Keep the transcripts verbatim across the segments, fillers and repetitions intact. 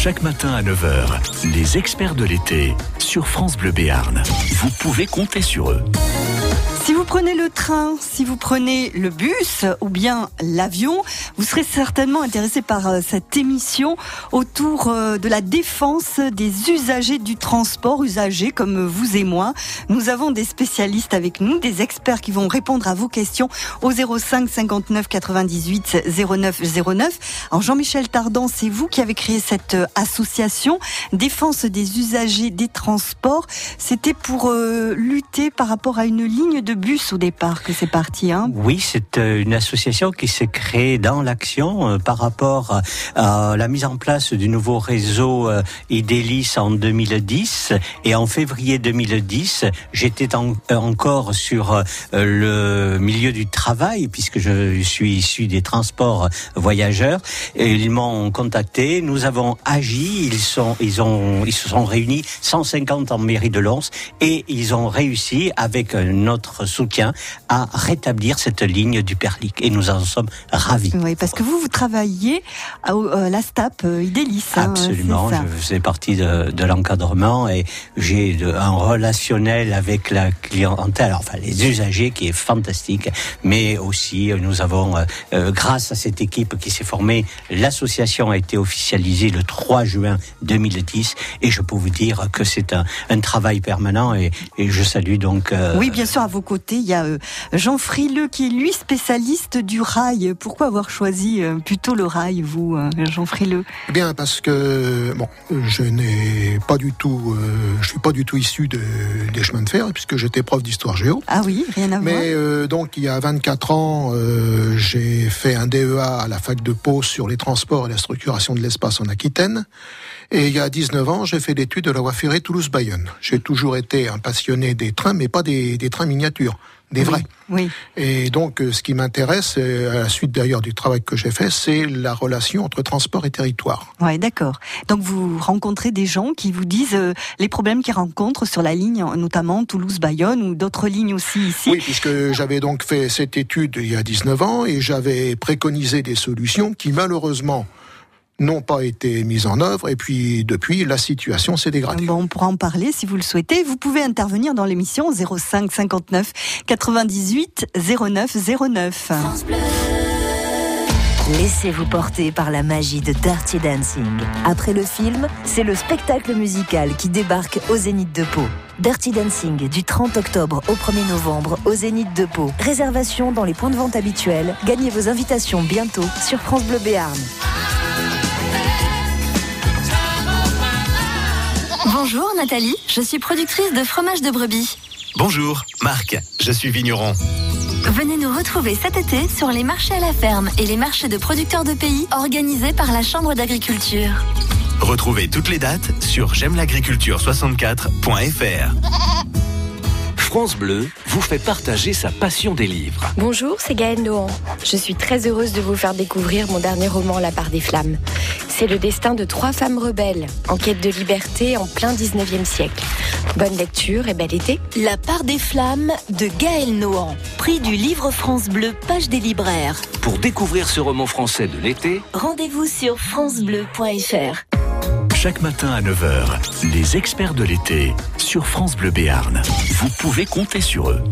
Chaque matin à neuf heures, les experts de l'été sur France Bleu Béarn. Vous pouvez compter sur eux. Si vous prenez le train, si vous prenez le bus ou bien l'avion, vous serez certainement intéressé par euh, cette émission autour euh, de la défense des usagers du transport, usagers comme vous et moi. Nous avons des spécialistes avec nous, des experts qui vont répondre à vos questions au zéro cinq cinquante-neuf quatre-vingt-dix-huit zéro neuf zéro neuf. Alors Jean-Michel Tardant, c'est vous qui avez créé cette euh, association Défense des usagers des transports. C'était pour euh, lutter par rapport à une ligne de bus au départ que c'est parti, hein? Oui, c'est une association qui s'est créée dans l'action euh, par rapport à la mise en place du nouveau réseau euh, Idélis en deux mille dix. Et en février deux mille dix, j'étais en, euh, encore sur euh, le milieu du travail, puisque je suis issu des transports voyageurs. Et ils m'ont contacté, nous avons agi, ils, sont, ils, ont, ils se sont réunis cent cinquante en mairie de Lons et ils ont réussi avec notre soutien à rétablir cette ligne du Perlic et nous en sommes ravis. Oui, parce que vous, vous travaillez à euh, la STAP euh, Idélis. Hein, absolument, je faisais partie de, de l'encadrement et j'ai de, un relationnel avec la clientèle, enfin les usagers qui est fantastique, mais aussi nous avons, euh, grâce à cette équipe qui s'est formée, l'association a été officialisée le trois juin deux mille dix et je peux vous dire que c'est un, un travail permanent et, et je salue donc... Euh, oui, bien sûr, à vos côtés, il y a euh, Jean Frileux qui est lui spécialiste du rail. Pourquoi avoir choisi euh, plutôt le rail, vous, euh, Jean Frileux? Eh bien, parce que bon, je n'ai pas du tout, euh, je suis pas du tout issu de, des chemins de fer puisque j'étais prof d'histoire géo. Ah oui, rien à voir. Mais euh, donc il y a vingt-quatre ans, euh, j'ai fait un D E A à la fac de Pau sur les transports et la structuration de l'espace en Aquitaine. Et il y a dix-neuf ans, j'ai fait l'étude de la voie ferrée Toulouse-Bayonne. J'ai toujours été un passionné des trains, mais pas des, des trains miniatures, des oui, vrais. Oui. Et donc, ce qui m'intéresse, à la suite d'ailleurs du travail que j'ai fait, c'est la relation entre transport et territoire. Ouais, d'accord. Donc, vous rencontrez des gens qui vous disent euh, les problèmes qu'ils rencontrent sur la ligne, notamment Toulouse-Bayonne ou d'autres lignes aussi ici. Oui, puisque j'avais donc fait cette étude il y a dix-neuf ans et j'avais préconisé des solutions qui, malheureusement, n'ont pas été mises en œuvre et puis depuis la situation s'est dégradée. Bon, on pourra en parler si vous le souhaitez. Vous pouvez intervenir dans l'émission zéro cinq cinquante-neuf quatre-vingt-dix-huit zéro neuf zéro neuf. Laissez-vous porter par la magie de Dirty Dancing. Après le film, c'est le spectacle musical qui débarque au Zénith de Pau. Dirty Dancing du trente octobre au premier novembre au Zénith de Pau. Réservation dans les points de vente habituels. Gagnez vos invitations bientôt sur France Bleu Béarn. Bonjour Nathalie, je suis productrice de fromage de brebis. Bonjour, Marc, je suis vigneron. Venez nous retrouver cet été sur les marchés à la ferme et les marchés de producteurs de pays organisés par la Chambre d'agriculture. Retrouvez toutes les dates sur j'aime l'agriculture soixante-quatre point f r. France Bleu vous fait partager sa passion des livres. Bonjour, c'est Gaëlle Nohan. Je suis très heureuse de vous faire découvrir mon dernier roman, La part des flammes. C'est le destin de trois femmes rebelles, en quête de liberté en plein dix-neuvième siècle. Bonne lecture et bel été. La part des flammes de Gaëlle Nohan, prix du livre France Bleu, page des libraires. Pour découvrir ce roman français de l'été, rendez-vous sur francebleu point f r. Chaque matin à neuf heures, les experts de l'été sur France Bleu Béarn. Vous pouvez compter sur eux.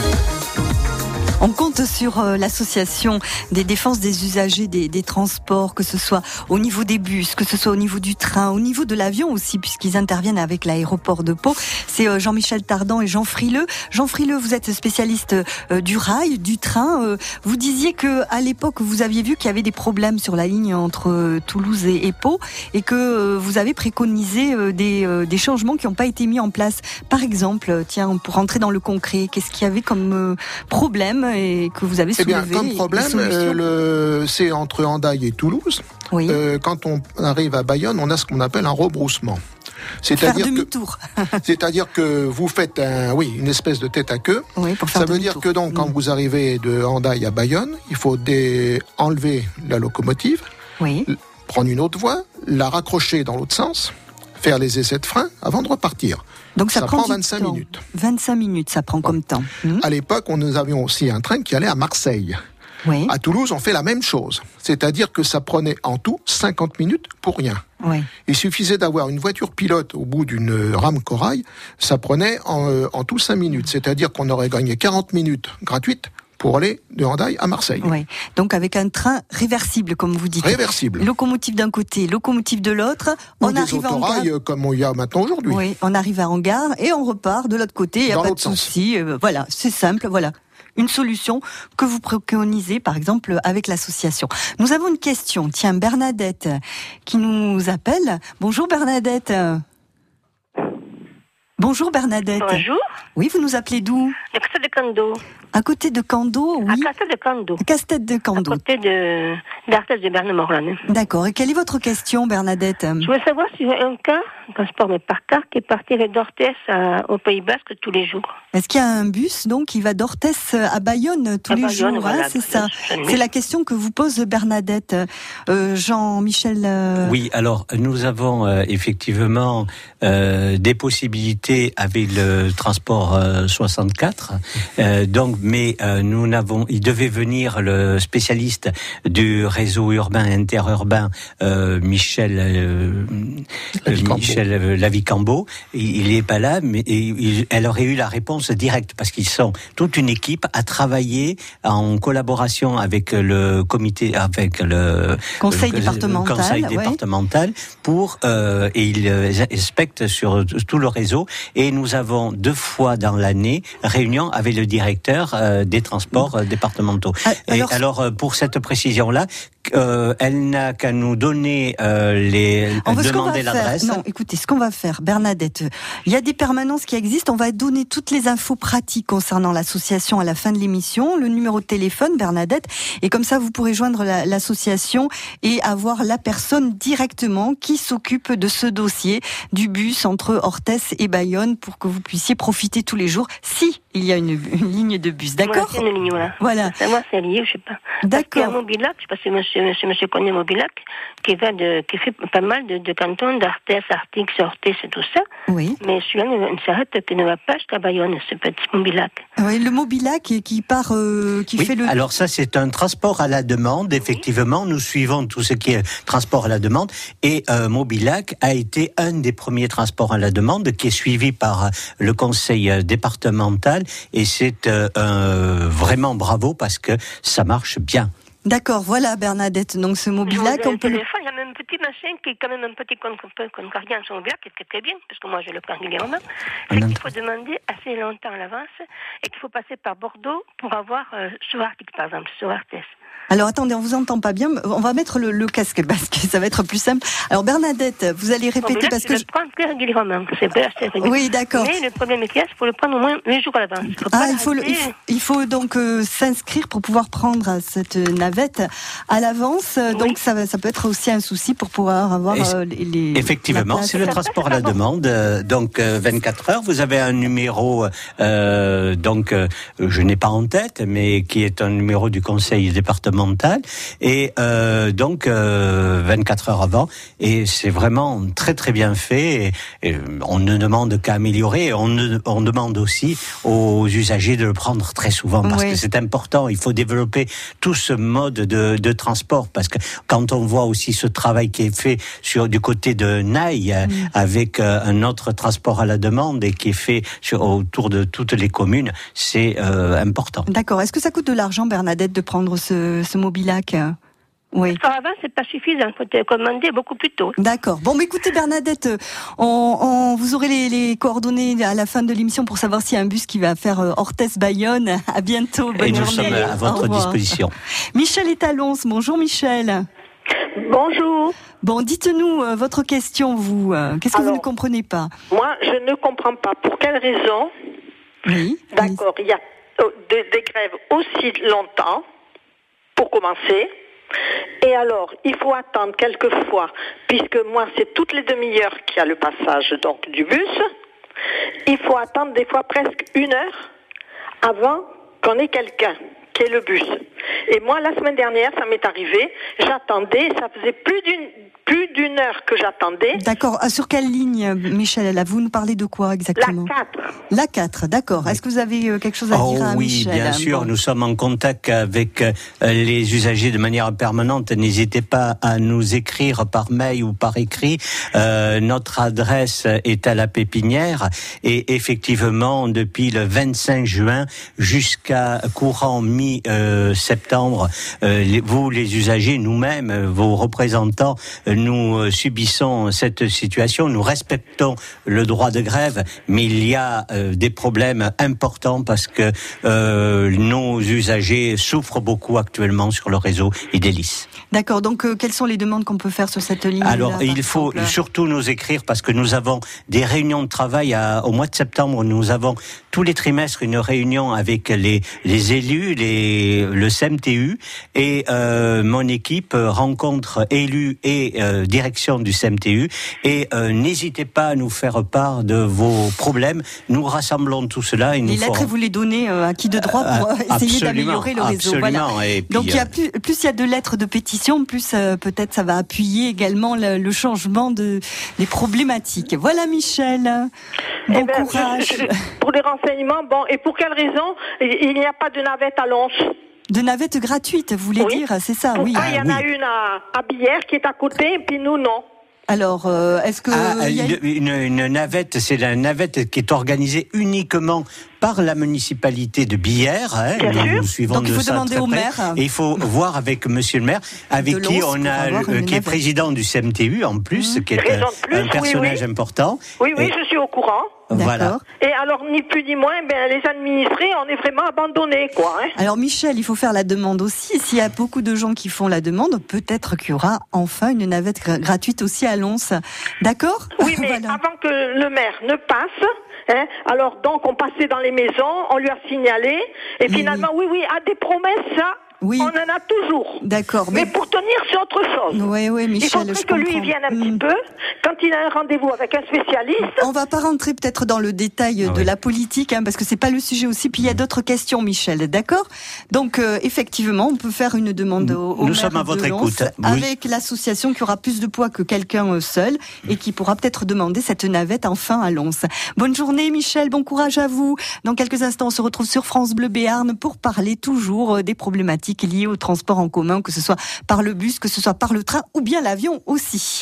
On compte sur euh, l'association des défenses des usagers des, des transports, que ce soit au niveau des bus, que ce soit au niveau du train, au niveau de l'avion aussi, puisqu'ils interviennent avec l'aéroport de Pau. C'est euh, Jean-Michel Tardant et Jean Frileux. Jean Frileux, vous êtes spécialiste euh, du rail, du train. Euh, vous disiez que à l'époque, vous aviez vu qu'il y avait des problèmes sur la ligne entre euh, Toulouse et, et Pau, et que euh, vous avez préconisé euh, des, euh, des changements qui n'ont pas été mis en place. Par exemple, tiens, pour rentrer dans le concret, qu'est-ce qu'il y avait comme euh, problème et que vous avez soulevé? Eh bien, comme problème, euh, le, c'est entre Hendaye et Toulouse. Oui. Euh, quand on arrive à Bayonne, on a ce qu'on appelle un rebroussement. C'est-à-dire faire demi-tour. Que, c'est-à-dire que vous faites un, oui, une espèce de tête à queue. Oui, pour faire Ça veut dire que donc, quand mmh. vous arrivez de Hendaye à Bayonne, il faut dé- enlever la locomotive, oui. prendre une autre voie, la raccrocher dans l'autre sens, faire les essais de frein avant de repartir. Donc ça, ça prend, prend vingt-cinq minutes. vingt-cinq minutes, ça prend comme temps. Mmh. À l'époque, on, nous avions aussi un train qui allait à Marseille. Oui. À Toulouse, on fait la même chose. C'est-à-dire que ça prenait en tout cinquante minutes pour rien. Oui. Il suffisait d'avoir une voiture pilote au bout d'une rame corail, ça prenait en, en tout cinq minutes. C'est-à-dire qu'on aurait gagné quarante minutes gratuites pour aller de Hendaye à Marseille. Oui. Donc avec un train réversible, comme vous dites. Réversible. Locomotive d'un côté, locomotive de l'autre. Ou on des arrive à autorails Angare. comme il y a maintenant aujourd'hui. Oui, on arrive à Angare et on repart de l'autre côté. Il n'y a Dans pas de l'autre sens. souci. Euh, voilà, c'est simple. Voilà. Une solution que vous préconisez, par exemple, avec l'association. Nous avons une question. Tiens, Bernadette, qui nous appelle. Bonjour Bernadette. Bonjour Bernadette. Bonjour. Oui, vous nous appelez d'où? Le Castel de Cando. À côté de Cando, oui. À Castel de Cando. Castel de Cando. À côté de d'Arthès de Berne-Morlan. D'accord. Et quelle est votre question, Bernadette? Je voulais savoir si j'ai un car, un transport mais par car, qui partirait d'Orthès à- au Pays Basque tous les jours. Est-ce qu'il y a un bus donc qui va d'Orthès à Bayonne tous À les Bayonne, jours, voilà, hein, c'est ça? Bayonne. C'est la question que vous pose Bernadette. Euh, Jean-Michel. euh, Oui, alors nous avons euh, effectivement euh, des possibilités avec le transport euh, soixante-quatre. Euh, donc, mais euh, nous n'avons. Il devait venir le spécialiste du réseau urbain interurbain, euh, Michel euh, Lavicambo. Michel euh, Lavicambo. Il n'est pas là, mais il, elle aurait eu la réponse directe parce qu'ils sont toute une équipe à travailler en collaboration avec le comité, avec le Conseil le- départemental, le conseil ouais. départemental pour euh, et ils euh, inspectent sur tout le réseau. Et nous avons deux fois dans l'année réunion avec le directeur euh, des transports euh, départementaux. Ah, Et alors- alors euh, pour cette précision là, euh, elle n'a qu'à nous donner euh, les On veut ce qu'on va demander faire. l'adresse. Non, écoutez, ce qu'on va faire, Bernadette, il y a des permanences qui existent. On va donner toutes les infos pratiques concernant l'association à la fin de l'émission, le numéro de téléphone, Bernadette, et comme ça, vous pourrez joindre la- l'association et avoir la personne directement qui s'occupe de ce dossier du bus entre Orthès et Bayonne pour que vous puissiez profiter tous les jours, si il y a une, une ligne de bus. D'accord? Voilà, c'est une ligne, voilà. Voilà. C'est moi, c'est lié, je sais pas. Parce qu'il y a D'accord. Mobilac, je sais pas si monsieur, monsieur, monsieur connaît Mobilac, qui va de, qui fait pas mal de, de cantons, d'Arthès, Artix, Orthès et tout ça. Oui. Mais celui-là ne, ne s'arrête que ne va pas jusqu'à Bayonne, ce petit Mobilac. Oui, le Mobilac qui, qui part, euh, qui Oui, fait le. alors ça c'est un transport à la demande. Effectivement, nous suivons tout ce qui est transport à la demande et euh, Mobilac a été un des premiers transports à la demande qui est suivi par euh, le conseil euh, départemental et c'est euh, un- vraiment bravo parce que ça marche bien. D'accord, voilà Bernadette. Donc ce Je vous Mobilac, ai on le peut le... téléphone, il y a même un petit machin qui est quand même un petit con- con- concordien sur Mobilac, qui est très, très bien, parce que moi je le prends régulièrement. C'est Un qu'il faut demander assez longtemps à l'avance et qu'il faut passer par Bordeaux pour avoir euh, sur Arctique, par exemple, sur Arthès. Alors attendez, on vous entend pas bien. On va mettre le, le casque parce que ça va être plus simple. Alors Bernadette, vous allez répéter Mobilac, parce je que... le je- prends très régulièrement. C'est pas assez régulier. Oui, d'accord. Mais le problème est qu'il y a, il faut le prendre au moins huit jours à l'avance. Faut pas Ah, il faut, le- rater. il faut, il faut donc euh, s'inscrire pour pouvoir prendre cette navette à l'avance. Euh, Oui. Donc ça, va- ça peut être aussi un souci pour pouvoir avoir Et- euh, les, les- Effectivement, la place. c'est le Ça transport à passe la pas bon. demande. euh, donc euh, vingt-quatre heures. Vous avez un numéro, euh, donc euh, je n'ai pas en tête, mais qui est un numéro du conseil départemental. Et euh, donc euh, vingt-quatre heures avant. Et c'est vraiment très très bien fait. Et, et on ne demande qu'à améliorer. On, ne- on demande aussi aux usagers de le prendre très souvent parce Oui. que c'est important. Il faut développer tout ce mode de, de transport parce que quand on voit aussi ce travail qui est fait sur du côté de Naï euh, avec euh, un autre transport à la demande et qui est fait sur, autour de toutes les communes, c'est euh, important. D'accord. Est-ce que ça coûte de l'argent, Bernadette, de prendre ce, ce Mobilac? Oui. Par avant, c'est pas suffisant. Il faut te commander beaucoup plus tôt. D'accord. Bon, mais écoutez, Bernadette, on, on, vous aurez les, les coordonnées à la fin de l'émission pour savoir s'il y a un bus qui va faire euh, Orthès-Bayonne. À bientôt. Bonne Et nous journée. sommes à Au votre revoir. disposition. Michel est à Lons. Bonjour, Michel. Bonjour. Bon, dites-nous euh, votre question, vous. euh, Qu'est-ce que vous Alors, ne comprenez pas? Moi, je ne comprends pas pour quelle raison, Oui. d'accord, il y a euh, des, des grèves aussi longtemps, pour commencer. Et alors, il faut attendre quelquefois, puisque moi, c'est toutes les demi-heures qu'il y a le passage donc du bus. Il faut attendre des fois presque une heure avant qu'on ait quelqu'un qui est le bus. Et moi, la semaine dernière, ça m'est arrivé, j'attendais, ça faisait plus d'une plus d'une heure que j'attendais. D'accord. Ah, sur quelle ligne, Michel, là, vous nous parlez de quoi exactement? La quatre. La quatre, d'accord. Est-ce que vous avez quelque chose à oh, dire à oui, Michel? Oui, bien sûr. Bon. Nous sommes en contact avec euh, les usagers de manière permanente. N'hésitez pas à nous écrire par mail ou par écrit. Euh, notre adresse est à la Pépinière et effectivement, depuis le vingt-cinq juin jusqu'à courant mi-septembre, euh, les, vous, les usagers, nous-mêmes, vos représentants, nous subissons cette situation. Nous respectons le droit de grève, mais il y a euh, des problèmes importants parce que euh, nos usagers souffrent beaucoup actuellement sur le réseau Idélis. D'accord, donc euh, quelles sont les demandes qu'on peut faire sur cette ligne? Alors, il faut exemple. surtout nous écrire parce que nous avons des réunions de travail à, au mois de septembre. Nous avons tous les trimestres une réunion avec les, les élus, les, le C M T U, et euh, mon équipe rencontre élus et euh, direction du C M T U. Et euh, n'hésitez pas à nous faire part de vos problèmes. Nous rassemblons tout cela. Et nous les lettres, ferons... vous les donnez euh, à qui de droit pour euh, essayer d'améliorer le réseau. Absolument. Voilà. Et puis, donc il y a plus, plus il y a de lettres de pétition, plus euh, peut-être ça va appuyer également le, le changement de des problématiques. Voilà, Michel. Bon eh ben, courage. Je, je, pour les renseignements, bon, et pour quelle raison il n'y a pas de navette à Lons? De navette gratuite, vous voulez oui. dire, c'est ça? Pourquoi oui. il y en ah, a oui. une à, à Billère qui est à côté, et puis nous non. Alors, euh, est-ce que ah, y a... une, une navette, c'est la navette qui est organisée uniquement par la municipalité de Billère. Hein, Bien nous sûr. suivons Donc de il faut ça demander très au près. maire. Et il faut voir avec Monsieur le maire, avec de qui Lons, on a, euh, qui est navette. président du C M T U en plus, mmh. qui est Président un, plus, un personnage oui, oui. important. Oui, oui, et, je suis au courant. Voilà. Et alors, ni plus ni moins, ben, les administrés, on est vraiment abandonnés, quoi. Hein. Alors Michel, il faut faire la demande aussi. S'il y a beaucoup de gens qui font la demande, peut-être qu'il y aura enfin une navette gra- gratuite aussi à Lons. D'accord ? Oui, mais voilà. avant que le maire ne passe, hein, alors donc on passait dans les maisons, on lui a signalé, et oui, finalement, oui, oui, à des promesses, ça, oui. on en a toujours. D'accord. Mais, mais pour tenir, c'est autre chose. Oui, oui, Michel, il faudrait je que lui comprends. vienne un mmh. petit peu, quand il a un rendez-vous avec un spécialiste. On va pas rentrer peut-être dans le détail ah de oui. la politique, hein, parce que c'est pas le sujet aussi. Puis il y a d'autres questions, Michel, d'accord ? Donc euh, effectivement, on peut faire une demande au, au Nous maire sommes à votre de Lons, écoute. avec oui. l'association qui aura plus de poids que quelqu'un seul et qui pourra peut-être demander cette navette enfin à Lons. Bonne journée, Michel. Bon courage à vous. Dans quelques instants, on se retrouve sur France Bleu Béarn pour parler toujours des problématiques liées au transport en commun, que ce soit par le bus, que ce soit par le train ou bien l'avion aussi.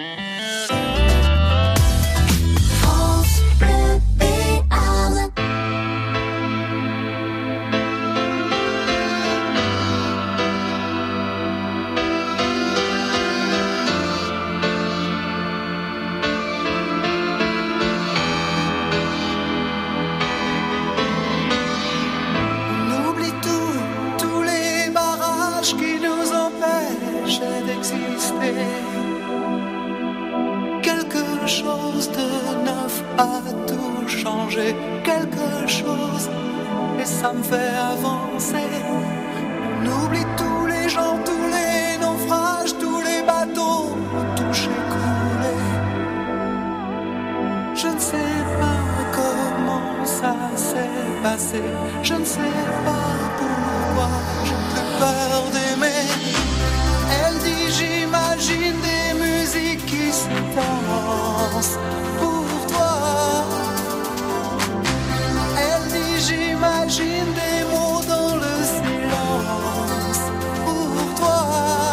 Quelque chose de neuf a tout changé, quelque chose, et ça me fait avancer. On oublie tous les gens, tous les naufrages, tous les bateaux touchés, coulés. Je ne sais pas comment ça s'est passé, je ne sais pas pourquoi j'ai plus peur d'aimer. Elle dit j'imagine des musiques qui se dansent pour toi. Elle dit j'imagine des mots dans le silence pour toi.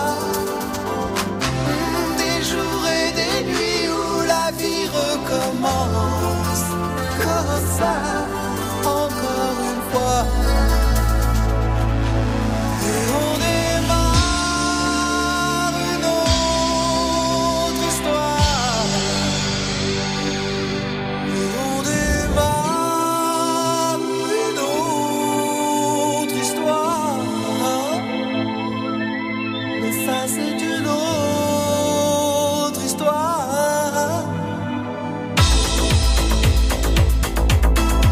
Des jours et des nuits où la vie recommence comme ça, encore une fois. Et on démarre une autre histoire. Et on démarre une autre histoire. Mais ça c'est une autre histoire.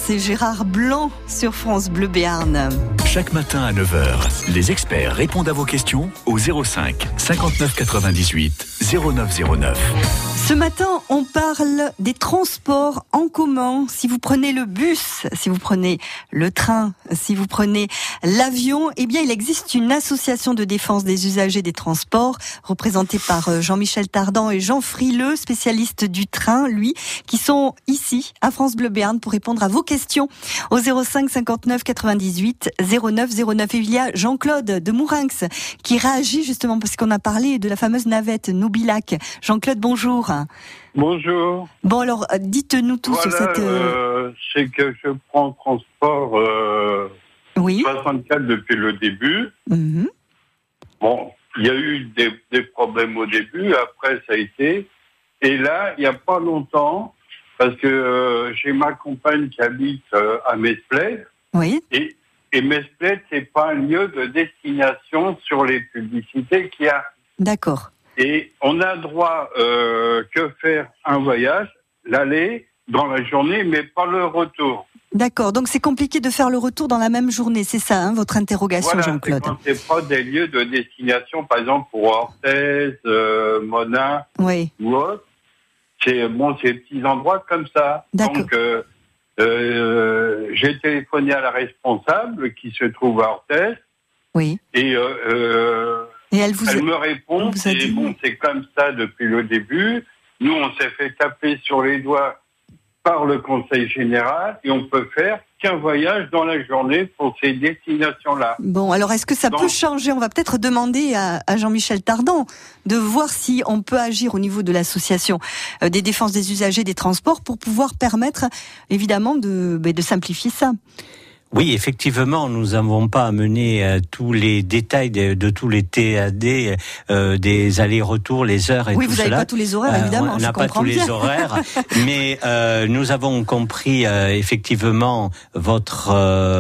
c'est Gérard Blanc sur France Bleu Béarn. Chaque matin à neuf heures, les experts répondent à vos questions au zéro cinq cinquante-neuf quatre-vingt-dix-huit zéro neuf zéro neuf. Ce matin, on parle des transports en commun. Si vous prenez le bus, si vous prenez le train, si vous prenez l'avion, eh bien, il existe une association de défense des usagers des transports, représentée par Jean-Michel Tardan et Jean Frileux, spécialistes du train, lui, qui sont ici, à France Bleu Béarn, pour répondre à vos questions au zéro cinq cinquante-neuf quatre-vingt-dix-huit zéro neuf zéro neuf. Et il y a Jean-Claude de Mourinx qui réagit justement parce qu'on a parlé de la fameuse navette Noubilac. Jean-Claude, bonjour. Bonjour. Bon alors, dites-nous tout voilà, sur cette... Euh, c'est que je prends le transport euh, oui. soixante-quatre depuis le début. Mm-hmm. Bon, il y a eu des, des problèmes au début, après ça a été... Et là, il n'y a pas longtemps, parce que euh, j'ai ma compagne qui habite euh, à Mesplet. Oui. Et, et Mesplet, c'est pas un lieu de destination sur les publicités qu'il y a. D'accord. Et on a droit euh, que faire un voyage, l'aller dans la journée, mais pas le retour. D'accord, donc c'est compliqué de faire le retour dans la même journée, c'est ça, hein, votre interrogation, voilà, Jean-Claude. C'est, c'est pas des lieux de destination, par exemple pour Orthez, euh, Monin oui. ou autre. C'est bon, c'est des petits endroits comme ça. D'accord. Donc euh, euh, j'ai téléphoné à la responsable qui se trouve à Orthez. Oui. Et euh, euh, Et elle, vous elle a... me répond, vous a et dit... bon, c'est comme ça depuis le début. Nous, on s'est fait taper sur les doigts par le Conseil général et on peut faire qu'un voyage dans la journée pour ces destinations-là. Bon, alors est-ce que ça Donc, peut changer ? On va peut-être demander à, à Jean-Michel Tardan de voir si on peut agir au niveau de l'association euh, des défenses des usagers des transports pour pouvoir permettre, évidemment, de, bah, de simplifier ça. Oui, effectivement, nous n'avons pas amené euh, tous les détails de, de tous les T A D, euh, des allers-retours, les heures et oui, tout cela. Oui, vous n'avez pas tous les horaires, évidemment. Euh, on n'a pas tous bien. les horaires, mais euh, nous avons compris euh, effectivement votre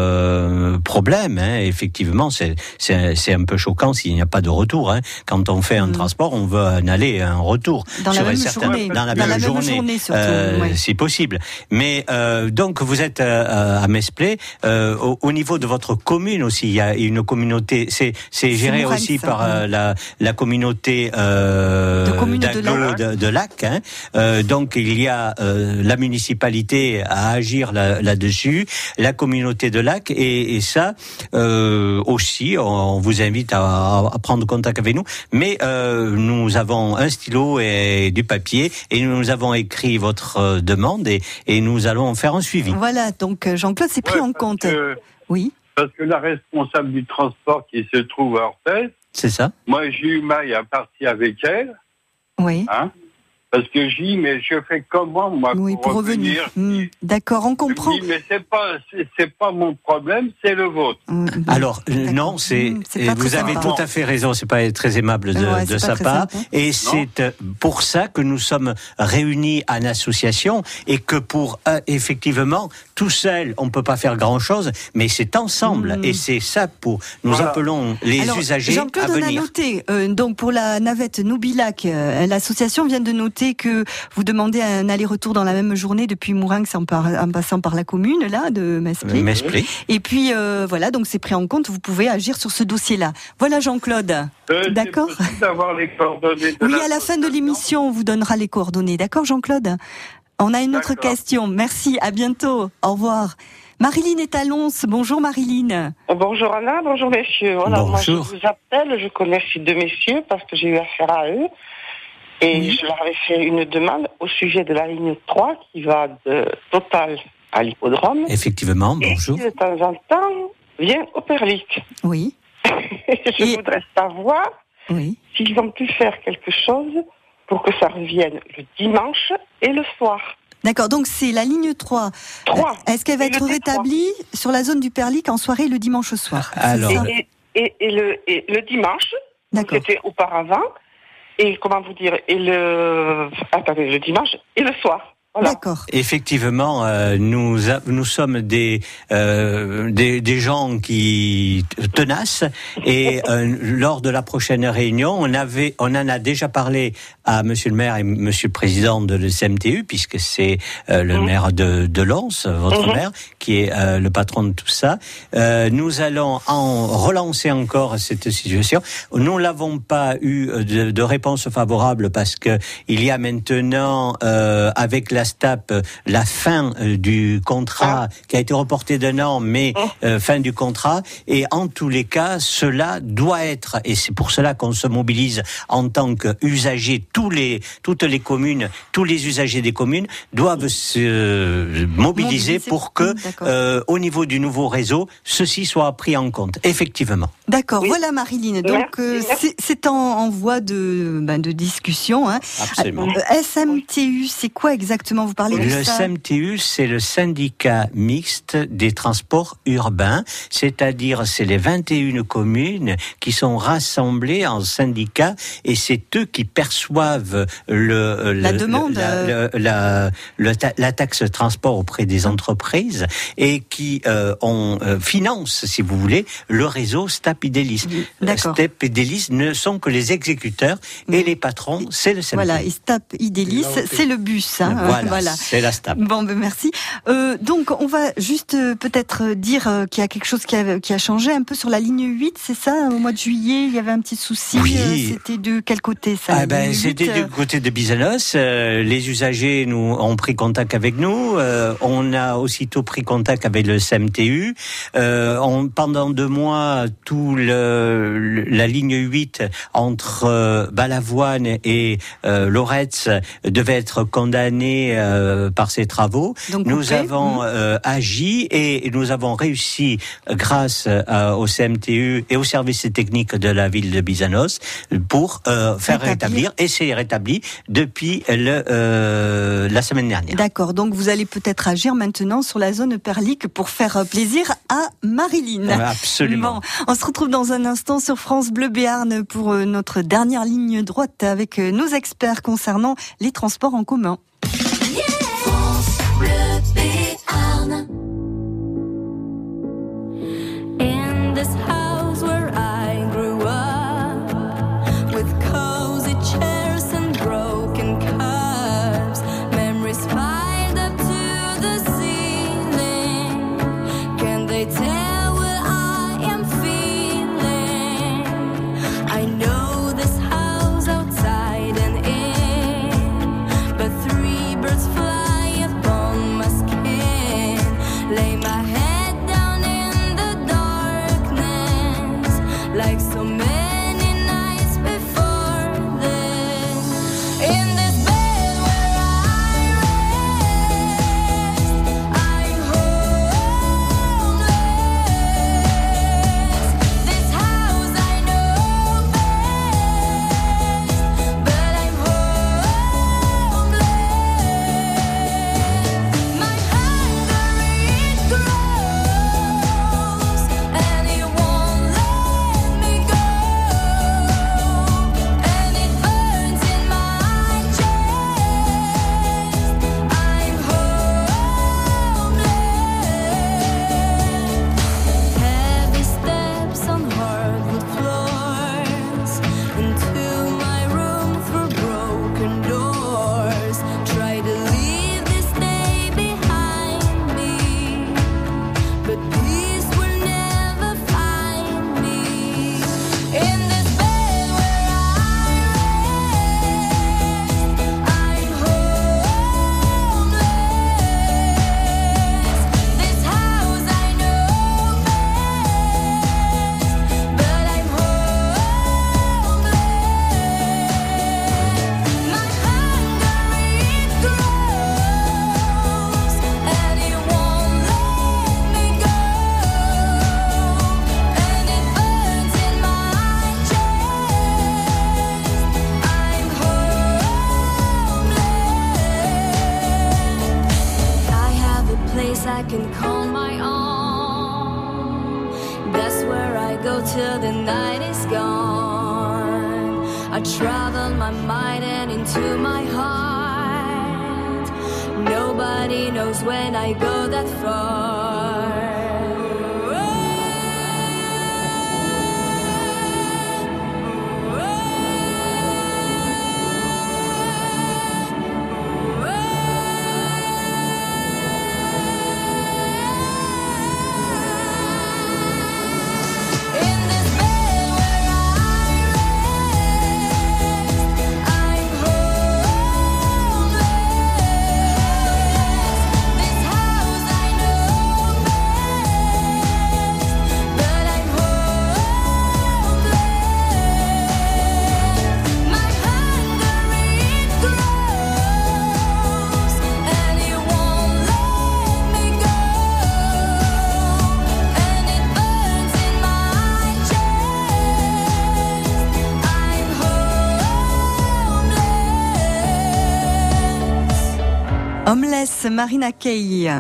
euh, problème. Hein, effectivement, c'est, c'est c'est un peu choquant s'il n'y a pas de retour. Hein. Quand on fait un mmh. transport, on veut un aller et un retour. Dans la même certains, journée. Dans la dans même la journée, même journée surtout, euh, oui. si possible. Mais euh, donc vous êtes euh, à Mesplet. Euh, Au, au niveau de votre commune aussi, il y a une communauté. C'est, c'est géré c'est aussi ça, par euh, la, la communauté euh, de commune de Lac. De, de Lac hein. euh, donc il y a euh, la municipalité à agir là, là-dessus, la communauté de Lac, et, et ça euh, aussi, on, on vous invite à, à prendre contact avec nous. Mais euh, nous avons un stylo et du papier, et nous avons écrit votre euh, demande, et, et nous allons faire un suivi. Voilà, donc Jean-Claude s'est pris ouais, en compte. Que, oui. Parce que la responsable du transport qui se trouve à Orthez, c'est ça. Moi, j'ai eu maille à partir avec elle. Oui. Hein, parce que j'ai dit, mais je fais comment, moi, oui, pour, pour revenir, revenir. Mmh, d'accord, on comprend. Je dis, mais c'est pas, c'est, c'est pas mon problème, c'est le vôtre. Mmh, Alors, euh, non, c'est, mmh, c'est vous avez sympa. tout à fait raison, c'est pas très aimable de, ouais, de sa part. Sympa. Et non. c'est pour ça que nous sommes réunis en association, et que pour, euh, effectivement, tout seul, on peut pas faire grand chose, mais c'est ensemble. Mmh. Et c'est ça pour, nous voilà. appelons les Alors, usagers Jean-Claude, à venir. on a noté, euh, donc pour la navette Noubilac, euh, l'association vient de noter que vous demandez un aller-retour dans la même journée depuis Mourinx en, par, en passant par la commune là de Mesplet. Mesplet. Et puis euh, voilà, donc c'est pris en compte. Vous pouvez agir sur ce dossier-là. Voilà, Jean-Claude. Euh, d'accord. C'est possible d'avoir les coordonnées. De oui, à la fin de l'émission, on vous donnera les coordonnées. D'accord, Jean-Claude. On a une d'accord. autre question. Merci. À bientôt. Au revoir. Marilyn est à Lons. Bonjour Marilyn. Bonjour Anna, bonjour messieurs. Voilà, bonjour. Moi, je vous appelle, je connais ces deux messieurs parce que j'ai eu affaire à eux. Et oui. je leur avais fait une demande au sujet de la ligne trois qui va de Total à l'hippodrome. Effectivement, bonjour. Et qui de temps en temps vient au Perlic. Oui. je et... voudrais savoir oui. s'ils ont pu faire quelque chose pour que ça revienne le dimanche et le soir. D'accord, donc c'est la ligne trois. trois. Est-ce qu'elle va et être rétablie sur la zone du Perlic en soirée le dimanche soir ? Alors. Et, et, et, le, et le dimanche, c'était auparavant, et comment vous dire, et le, attendez, le dimanche et le soir. Voilà. D'accord. Effectivement, euh, nous a, nous sommes des, euh, des des gens qui tenaces et euh, lors de la prochaine réunion, on avait on en a déjà parlé à Monsieur le maire et Monsieur le président de l'E C M T U, puisque c'est euh, le mmh. maire de de Lens, votre mmh. maire, qui est euh, le patron de tout ça. Euh, nous allons en relancer encore cette situation. Nous n'avons pas eu de, de réponse favorable parce que il y a maintenant euh, avec la La S T A P, la fin euh, du contrat ah. qui a été reporté d'un an, mais euh, fin du contrat. Et en tous les cas, cela doit être, et c'est pour cela qu'on se mobilise en tant qu'usagers, tous les, toutes les communes, tous les usagers des communes doivent se euh, mobiliser pour que, euh, au niveau du nouveau réseau, ceci soit pris en compte. Effectivement. D'accord. Oui. Voilà, Marilyn. Donc, euh, c'est, c'est en, en voie de, ben, de discussion. Hein. Absolument. Euh, S M T U, c'est quoi exactement? Vous parlez de le ça? S M T U, c'est le syndicat mixte des transports urbains, c'est-à-dire c'est les vingt et une communes qui sont rassemblées en syndicat et c'est eux qui perçoivent le, la le, demande, la, le, la, le, la taxe transport auprès des entreprises et qui euh, on euh, finance, si vous voulez, le réseau S T A P Idelis. D'accord. S T A P Idelis ne sont que les exécuteurs et les patrons, c'est le S M T U. Voilà, et S T A P Idelis, c'est le bus. Hein. Voilà, voilà. C'est la S T A P. Bon, ben merci. Euh, donc, on va juste euh, peut-être dire euh, qu'il y a quelque chose qui a, qui a changé un peu sur la ligne huit, c'est ça? Au mois de juillet, il y avait un petit souci. Oui. Euh, c'était de quel côté, ça? Ah ben, c'était huit, du côté de Bizanos. Euh, les usagers nous ont pris contact avec nous. Euh, on a aussitôt pris contact avec le S M T U. Euh, on, pendant deux mois, tout le, le la ligne huit entre euh, Balavoine et euh, Loretz devait être condamnée euh, par ces travaux. Donc, nous coupé. avons euh, agi et nous avons réussi, grâce euh, au C M T U et aux services techniques de la ville de Bizanos, pour euh, faire rétablir. rétablir, et c'est rétabli depuis le, euh, la semaine dernière. D'accord, donc vous allez peut-être agir maintenant sur la zone Perlique pour faire plaisir à Marilyn. Absolument. Bon, on se retrouve dans un instant sur France Bleu Béarn pour notre dernière ligne droite avec nos experts concernant les transports en commun. France Bleu Béarn. In this house where I grew up, with cozy chairs and broken cups, memories piled up to the ceiling. Can they tell what I am feeling? I know this house outside and in, but three birds fly upon my skin. Lay my head down in the darkness, like so many nights before this. In this bed where I rest, I'm homeless. This house I know best, but I'm homeless. My hunger it grows, and it won't let me go, and it burns in my chest. I'm homeless. Heavy steps on hardwood floors, into my room through broken doors. Try to leave this day behind me, but peace will never find me. In this bed where I rest, I'm homeless. This house I know best, but I'm homeless. My hunger it grows, and it won't let me go, and it burns in my chest. I'm homeless. I have a place I can call my own. That's where I go till the night is gone. I travel my mind and into my heart. nobody knows when I go that far. Homeless, Marina Kaye.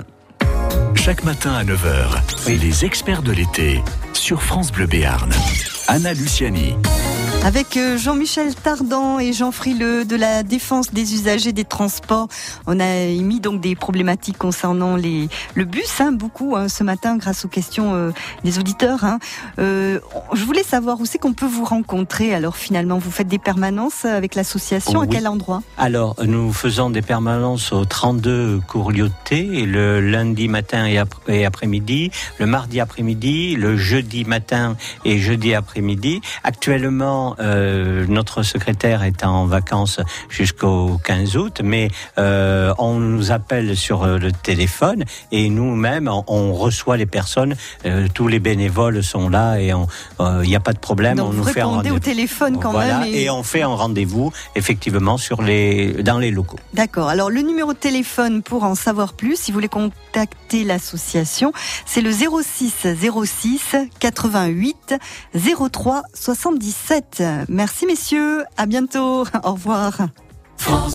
Chaque matin à neuf heures, les experts de l'été sur France Bleu Béarn. Anna Luciani. Avec Jean-Michel Tardan et Jean Frileux de la Défense des usagers des transports, on a émis donc des problématiques concernant les, le bus, hein, beaucoup hein, ce matin grâce aux questions euh, des auditeurs. Hein. Euh, je voulais savoir où c'est qu'on peut vous rencontrer. Alors finalement, vous faites des permanences avec l'association, oui. À quel endroit? Alors, nous faisons des permanences au trente-deux cours Lyoté, le lundi matin et, ap- et après-midi, le mardi après-midi, le jeudi matin et jeudi après-midi. Actuellement, Euh, notre secrétaire est en vacances jusqu'au quinze août, mais euh, on nous appelle sur le téléphone et nous-mêmes on, on reçoit les personnes. Euh, tous les bénévoles sont là et il euh, n'y a pas de problème. Donc on vous nous fait un répondez au téléphone quand voilà, même. Et... et on fait un rendez-vous effectivement sur les dans les locaux. D'accord. Alors le numéro de téléphone pour en savoir plus, si vous voulez contacter l'association, c'est le zéro six zéro six quatre-vingt-huit zéro trois soixante-dix-sept. Merci messieurs, à bientôt, au revoir.